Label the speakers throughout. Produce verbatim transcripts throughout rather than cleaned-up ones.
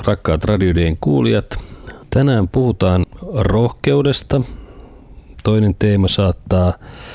Speaker 1: rakkaat Radio Dayn kuulijat. Tänään puhutaan rohkeudesta. Toinen teema saattaa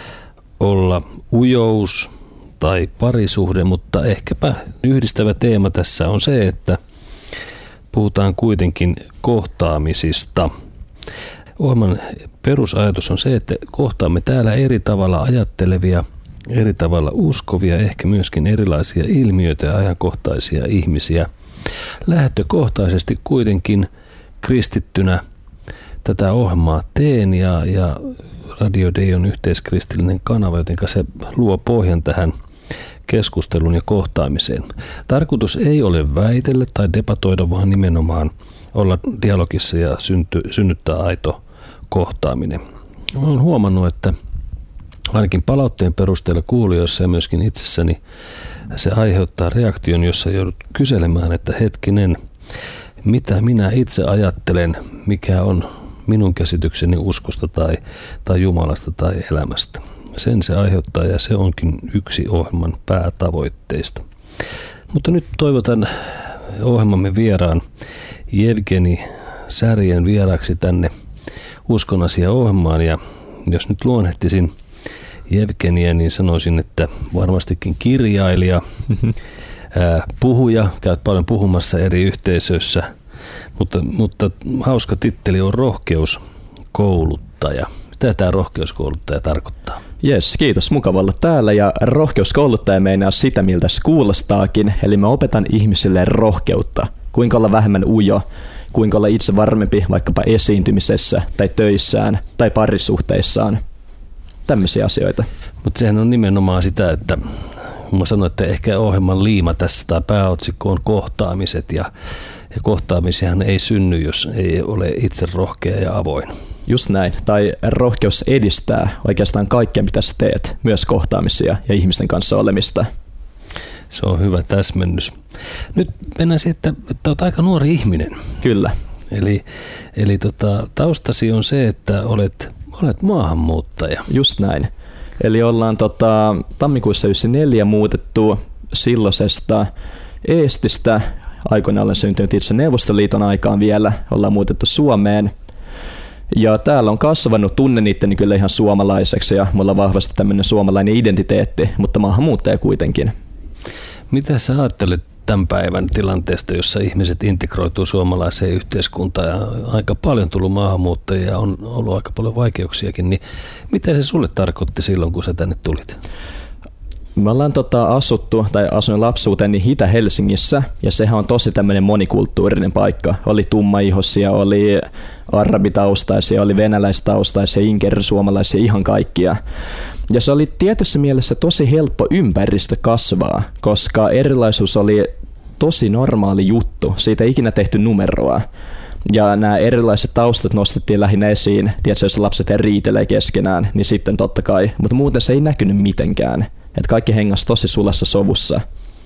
Speaker 1: olla ujous tai parisuhde, mutta ehkäpä yhdistävä teema tässä on se, että puhutaan kuitenkin kohtaamisista. Ohjelman perusajatus on se, että kohtaamme täällä eri tavalla ajattelevia, eri tavalla uskovia, ehkä myöskin erilaisia ilmiöitä ja ajankohtaisia ihmisiä. Lähtökohtaisesti kuitenkin kristittynä tätä ohjelmaa teen ja, ja Radio Day on yhteiskristillinen kanava, joten se luo pohjan tähän keskustelun ja kohtaamiseen. Tarkoitus ei ole väitellä tai debatoida, vaan nimenomaan olla dialogissa ja synty, synnyttää aito kohtaaminen. Olen huomannut, että ainakin palautteen perusteella kuulijoissa ja myöskin itsessäni se aiheuttaa reaktion, jossa joudut kyselemään, että hetkinen, mitä minä itse ajattelen, mikä on minun käsitykseni uskosta tai, tai Jumalasta tai elämästä. Sen se aiheuttaa ja se onkin yksi ohjelman päätavoitteista. Mutta nyt toivotan ohjelmamme vieraan Jevgeni Särjen vieraaksi tänne Uskon asia -ohjelmaan. Ja jos nyt luonnehtisin Jevgeniä, niin sanoisin, että varmastikin kirjailija, ää, puhuja, käyt paljon puhumassa eri yhteisöissä, mutta, mutta hauska titteli on rohkeuskouluttaja. Mitä tämä rohkeuskouluttaja tarkoittaa?
Speaker 2: Jes, kiitos. Mukava olla täällä. Ja rohkeuskouluttaja meinaa sitä, miltä se kuulostaakin. Eli mä opetan ihmisille rohkeutta. Kuinka olla vähemmän ujo, kuinka olla itse varmempi vaikkapa esiintymisessä tai töissään tai parisuhteissaan. Tämmöisiä asioita.
Speaker 1: Mutta sehän on nimenomaan sitä, että mä sanoin, että ehkä ohjelman liima tässä tai pääotsikko on kohtaamiset ja, ja kohtaamisiahan ei synny, jos ei ole itse rohkea ja avoin.
Speaker 2: Just näin. Tai rohkeus edistää oikeastaan kaikkea, mitä sä teet, myös kohtaamisia ja ihmisten kanssa olemista.
Speaker 1: Se on hyvä täsmennys. Nyt mennään siihen, että, että olet aika nuori ihminen.
Speaker 2: Kyllä.
Speaker 1: Eli, eli tota, taustasi on se, että olet, olet maahanmuuttaja.
Speaker 2: Just näin. Eli ollaan tota, tammikuussa yhdeksänkymmentäneljä muutettu silloisesta Eestistä. Aikoinaan olen syntynyt itse Neuvostoliiton aikaan vielä. Ollaan muutettu Suomeen. Ja täällä on kasvanut, tunnen itteni kyllä ihan suomalaiseksi ja mulla on vahvasti tämmöinen suomalainen identiteetti, mutta maahanmuuttaja kuitenkin.
Speaker 1: Mitä sä ajattelet tämän päivän tilanteesta, jossa ihmiset integroituu suomalaiseen yhteiskuntaan ja aika paljon tullut maahanmuuttajia ja on ollut aika paljon vaikeuksiakin, niin mitä se sulle tarkoitti silloin, kun sä tänne tulit?
Speaker 2: Me ollaan tota, asuttu tai asuin lapsuuteni Itä-Helsingissä ja sehän on tosi tämmöinen monikulttuurinen paikka. Oli tummaihoisia, oli arabitaustaisia, oli venäläistaustaisia, inkerisuomalaisia, ihan kaikkia. Ja se oli tietyssä mielessä tosi helppo ympäristö kasvaa, koska erilaisuus oli tosi normaali juttu. Siitä ei ikinä tehty numeroa. Ja nämä erilaiset taustat nostettiin lähinnä esiin. Tiedätkö, jos lapset riitelee keskenään, niin sitten totta kai. Mutta muuten se ei näkynyt mitenkään. Että kaikki hengasi tosi sulassa sovussa.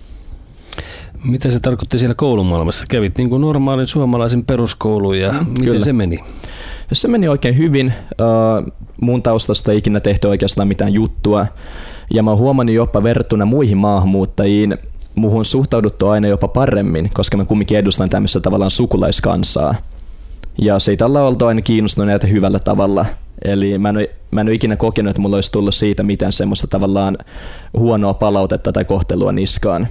Speaker 1: Mitä se tarkoitti siellä koulumaailmassa? Kävit niin kuin normaalin suomalaisen peruskoulun ja miten Kyllä. se meni?
Speaker 2: Se meni oikein hyvin. Mun taustasta ei ikinä tehty oikeastaan mitään juttua. Ja mä oon huomannut jopa verrattuna muihin maahanmuuttajiin, muuhun suhtauduttu aina jopa paremmin, koska mä kumminkin edustan tämmöistä tavallaan sukulaiskansaa. Ja siitä ollaan oltu aina kiinnostuneita hyvällä tavalla. Eli mä en, ole, mä en ole ikinä kokenut, että mulla olisi tullut siitä mitään semmoista tavallaan huonoa palautetta tai kohtelua niskaan.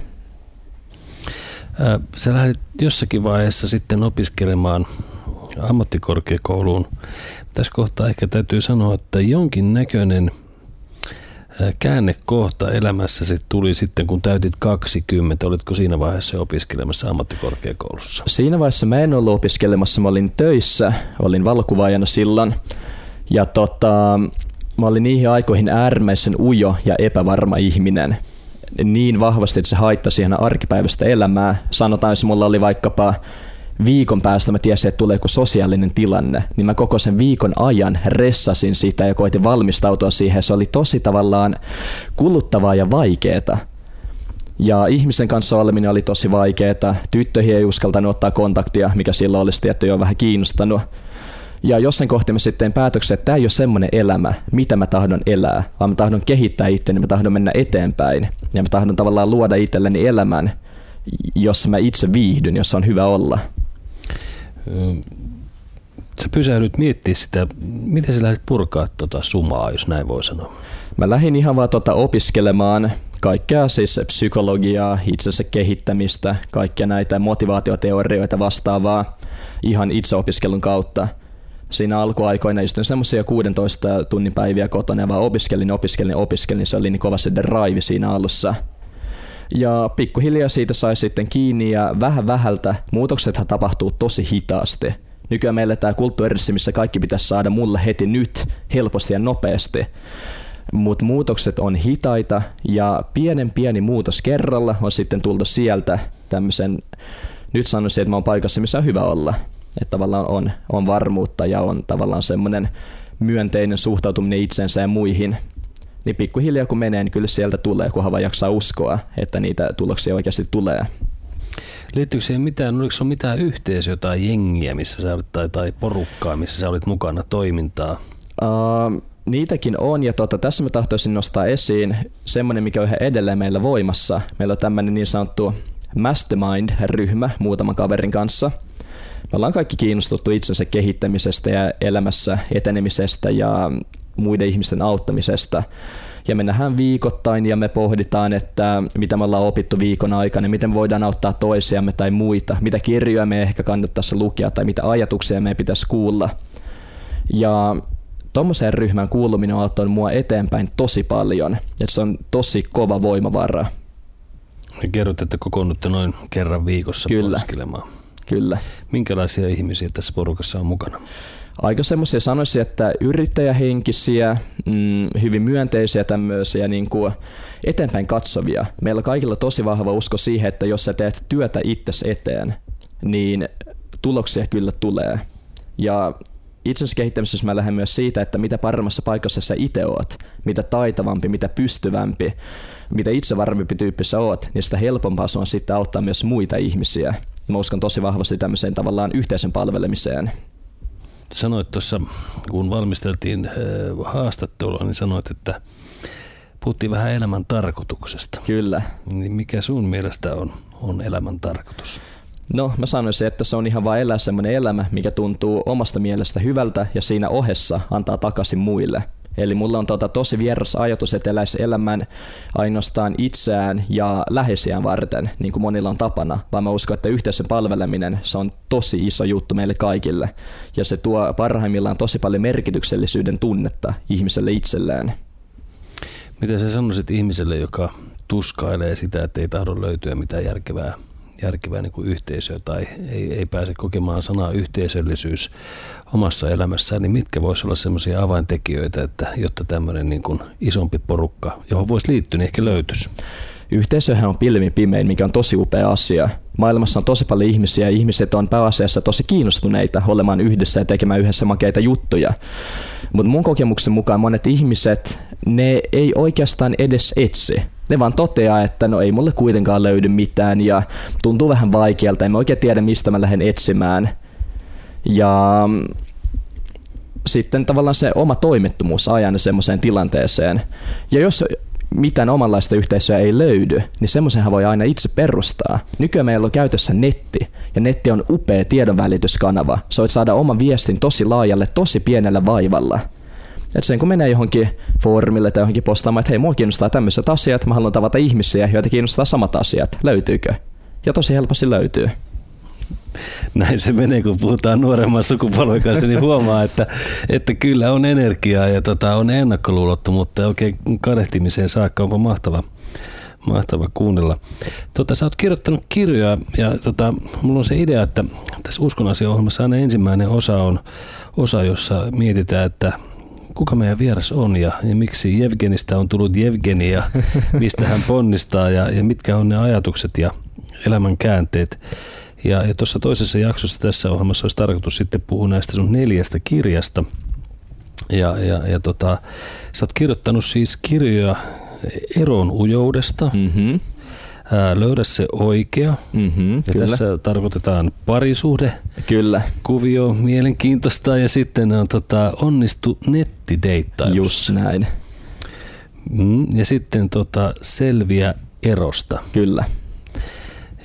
Speaker 1: Sä lähdit jossakin vaiheessa sitten opiskelemaan ammattikorkeakouluun. Tässä kohtaa ehkä täytyy sanoa, että jonkin näköinen käännekohta elämässäsi tuli sitten, kun täytit kaksikymmentä. Olitko siinä vaiheessa opiskelemassa ammattikorkeakoulussa?
Speaker 2: Siinä vaiheessa mä en ollut opiskelemassa. Mä olin töissä. Olin valokuvaajana silloin. Ja tota, mä olin niihin aikoihin äärimmäisen ujo ja epävarma ihminen. Niin vahvasti, että se haittasi ihan arkipäiväistä elämää. Sanotaan, jos mulla oli vaikkapa viikon päästä mä tiesin, että tulee joku sosiaalinen tilanne, niin mä koko sen viikon ajan ressasin sitä ja koitin valmistautua siihen. Se oli tosi tavallaan kuluttavaa ja vaikeeta. Ja ihmisen kanssa oleminen oli tosi vaikeeta. Tyttöihin ei uskaltanut ottaa kontaktia, mikä silloin olisi tietty jo vähän kiinnostanut. Ja jossain kohti mä sitten päätöksen, että tämä ei ole semmoinen elämä, mitä mä tahdon elää, vaan mä tahdon kehittää itseäni, mä tahdon mennä eteenpäin. Ja mä tahdon tavallaan luoda itselleni elämän, jossa mä itse viihdyn, jossa on hyvä olla.
Speaker 1: Sä pysähdyt miettimään sitä, miten sä lähdet purkaa tuota sumaa, jos näin voi sanoa?
Speaker 2: Mä lähdin ihan vaan tuota opiskelemaan kaikkea, siis psykologiaa, itsensä kehittämistä, kaikkia näitä motivaatioteorioita vastaavaa ihan itseopiskelun kautta. Siinä alkuaikoina istuin semmoisia kuusitoista tunnin päiviä kotona ja vaan opiskelin, opiskelin, opiskelin. Se oli niin kova se drive siinä alussa. Ja pikkuhiljaa siitä sai sitten kiinni ja vähän vähältä muutoksethan tapahtuu tosi hitaasti. Nykyään meillä tämä kulttuurissa, missä kaikki pitäisi saada mulle heti nyt, helposti ja nopeasti. Mutta muutokset on hitaita ja pienen pieni muutos kerralla on sitten tullut sieltä tämmöisen, nyt sanoisin, että mä oon paikassa, missä on hyvä olla. Että tavallaan on, on varmuutta ja on tavallaan semmoinen myönteinen suhtautuminen itsensä ja muihin. Niin pikkuhiljaa kun menee, niin kyllä sieltä tulee, kunhan vaan jaksaa uskoa, että niitä tuloksia oikeasti tulee.
Speaker 1: Liittyykö siihen mitään, oliko se mitään yhteisöä tai jengiä, missä sä olit, tai, tai porukkaa, missä sä olit mukana toimintaa?
Speaker 2: Uh, niitäkin on, ja tuota, tässä mä tahtoisin nostaa esiin semmoinen, mikä on ihan edelleen meillä voimassa. Meillä on tämmöinen niin sanottu mastermind-ryhmä muutaman kaverin kanssa. Me ollaan kaikki kiinnostuttu itsensä kehittämisestä ja elämässä etenemisestä ja muiden ihmisten auttamisesta. Ja me nähdään viikoittain ja me pohditaan, että mitä me ollaan opittu viikon aikana, miten voidaan auttaa toisiamme tai muita, mitä kirjoja me ehkä kannattaisi lukea tai mitä ajatuksia me pitäisi kuulla. Ja tommoseen ryhmään kuuluminen on auttanut mua eteenpäin tosi paljon, että se on tosi kova voimavara.
Speaker 1: Ja kerrot, että kokoonnutte noin kerran viikossa pohdiskelemaan.
Speaker 2: Kyllä.
Speaker 1: Minkälaisia ihmisiä tässä porukassa on mukana?
Speaker 2: Aika semmoisia sanoisin, että yrittäjähenkisiä, mm, hyvin myönteisiä tämmöisiä niin kuin eteenpäin katsovia. Meillä kaikilla on tosi vahva usko siihen, että jos sä teet työtä itsesi eteen, niin tuloksia kyllä tulee. Ja itsensä kehittämisessä mä lähden myös siitä, että mitä paremmassa paikassa sä itse oot, mitä taitavampi, mitä pystyvämpi, mitä itsevarmempi tyyppi sä oot, niin sitä helpompaa se on sitten auttaa myös muita ihmisiä. Mä uskon tosi vahvasti tämmöiseen tavallaan yhteisön palvelemiseen.
Speaker 1: Sanoit tuossa, kun valmisteltiin haastattelua, niin sanoit, että puhuttiin vähän elämän tarkoituksesta.
Speaker 2: Kyllä.
Speaker 1: Niin mikä sun mielestä on, on elämän tarkoitus?
Speaker 2: No mä sanoisin, että se on ihan vaan elää semmoinen elämä, mikä tuntuu omasta mielestä hyvältä ja siinä ohessa antaa takaisin muille. Eli mulla on tota tosi vieras ajatus, että eläisi elämän ainoastaan itseään ja läheisiään varten, niin kuin monilla on tapana, vaan mä uskon, että yhteisön palveleminen, se on tosi iso juttu meille kaikille. Ja se tuo parhaimmillaan tosi paljon merkityksellisyyden tunnetta ihmiselle itselleen.
Speaker 1: Mitä sä sanoisit ihmiselle, joka tuskailee sitä, että ei tahdo löytyä mitään järkevää, järkevää niin kuin yhteisöä tai ei, ei pääse kokemaan sanaa yhteisöllisyys omassa elämässään, niin mitkä voisi olla semmoisia avaintekijöitä, että jotta tämmöinen niin kuin isompi porukka, johon voisi liittyä, niin ehkä löytyisi?
Speaker 2: Yhteisöhän on pilvin pimein, mikä on tosi upea asia. Maailmassa on tosi paljon ihmisiä ja ihmiset on pääasiassa tosi kiinnostuneita olemaan yhdessä ja tekemään yhdessä makeita juttuja. Mutta mun kokemuksen mukaan monet ihmiset, ne ei oikeastaan edes etsi. Ne vaan toteaa, että no ei mulle kuitenkaan löydy mitään ja tuntuu vähän vaikealta, en mä oikein tiedä mistä mä lähden etsimään. Ja sitten tavallaan se oma toimettomuus ajaa ne semmoiseen tilanteeseen. Ja jos mitään omanlaista yhteisöä ei löydy, niin semmoisenhan voi aina itse perustaa. Nykyään meillä on käytössä netti, ja netti on upea tiedonvälityskanava. Sä voit saada oman viestin tosi laajalle, tosi pienellä vaivalla. Et sen kun menee johonkin foorumille tai johonkin postaamaan, että hei, mua kiinnostaa tämmöiset asiat, mä haluan tavata ihmisiä, joita kiinnostaa samat asiat. Löytyykö? Ja tosi helposti löytyy.
Speaker 1: Näin se menee, kun puhutaan nuoremman sukupolven kanssa, niin huomaa, että, että kyllä on energiaa ja tota, on ennakkoluulottomuutta ja oikein kadehtimiseen saakka. Onpa mahtava, mahtava kuunnella. Tota, sä oot kirjoittanut kirjoja ja tota, mulla on se idea, että tässä Uskon asia-ohjelmassa aina ensimmäinen osa on osa, jossa mietitään, että kuka meidän vieras on ja, ja miksi Jevgenistä on tullut Jevgeni ja mistä hän ponnistaa ja, ja mitkä on ne ajatukset ja elämän käänteet. Ja, ja tuossa toisessa jaksossa tässä ohjelmassa olisi tarkoitus sitten puhua näistä sun neljästä kirjasta. Ja, ja, ja tota, sä oot kirjoittanut siis kirjoja eron ujoudesta, mm-hmm. Ää, löydä se oikea. Mm-hmm, ja kyllä. Tässä tarkoitetaan parisuhde.
Speaker 2: Kyllä.
Speaker 1: Kuvio mielenkiintoista ja sitten on tota, onnistu nettideittailussa.
Speaker 2: Just näin.
Speaker 1: Mm, ja sitten tota, selviä erosta.
Speaker 2: Kyllä.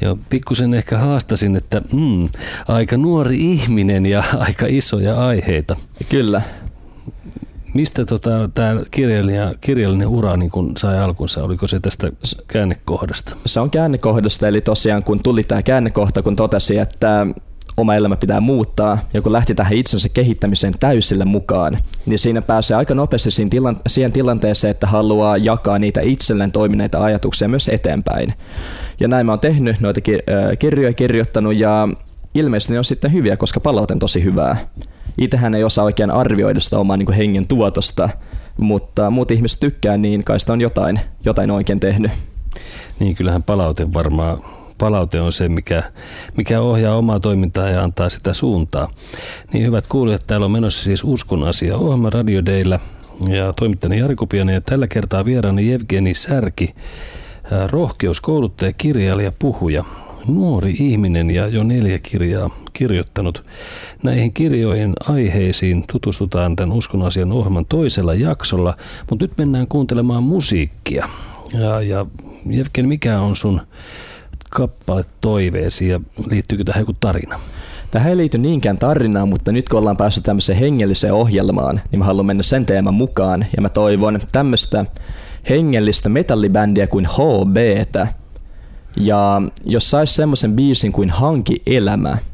Speaker 1: Joo, pikkusen ehkä haastasin, että mm, aika nuori ihminen ja aika isoja aiheita.
Speaker 2: Kyllä.
Speaker 1: Mistä tota, tämä kirjailija, kirjallinen ura niin kun sai alkunsa? Oliko se tästä käännekohdasta?
Speaker 2: Se on käännekohdasta, eli tosiaan kun tuli tämä käännekohta, kun totesi, että oma elämä pitää muuttaa, ja kun lähti tähän itsensä kehittämiseen täysillä mukaan, niin siinä pääsee aika nopeasti siihen, tilan- siihen tilanteeseen, että haluaa jakaa niitä itselleen toimineita ajatuksia myös eteenpäin. Ja näin mä oon tehnyt, noita kir- kirjoja kirjoittanut, ja ilmeisesti ne on sitten hyviä, koska palaute on tosi hyvää. Itsehän ei osaa oikein arvioida sitä omaa niin kuin hengen tuotosta, mutta muut ihmiset tykkää, niin kai sitä on jotain, jotain oikein tehnyt.
Speaker 1: Niin, kyllähän palaute varmaan, palaute on se, mikä, mikä ohjaa omaa toimintaa ja antaa sitä suuntaa. Niin hyvät kuulijat, täällä on menossa siis Uskon asia -ohjelma Radio Dayllä ja toimittajani Jari Kupiainen ja tällä kertaa vieraani Jevgeni Särki, rohkeuskouluttaja, kirjailija, puhuja. Nuori ihminen ja jo neljä kirjaa kirjoittanut. Näihin kirjoihin aiheisiin tutustutaan tämän Uskon asian -ohjelman toisella jaksolla, mutta nyt mennään kuuntelemaan musiikkia. Ja, ja Jevgeni, mikä on sun kappale toiveesi ja liittyykö tähän joku tarina?
Speaker 2: Tähän ei liity niinkään tarinaan, mutta nyt kun ollaan päässyt tämmöiseen hengelliseen ohjelmaan, niin mä haluan mennä sen teeman mukaan ja mä toivon tämmöistä hengellistä metallibändiä kuin H B:tä. Ja jos sais semmoisen biisin kuin Hanki elämä,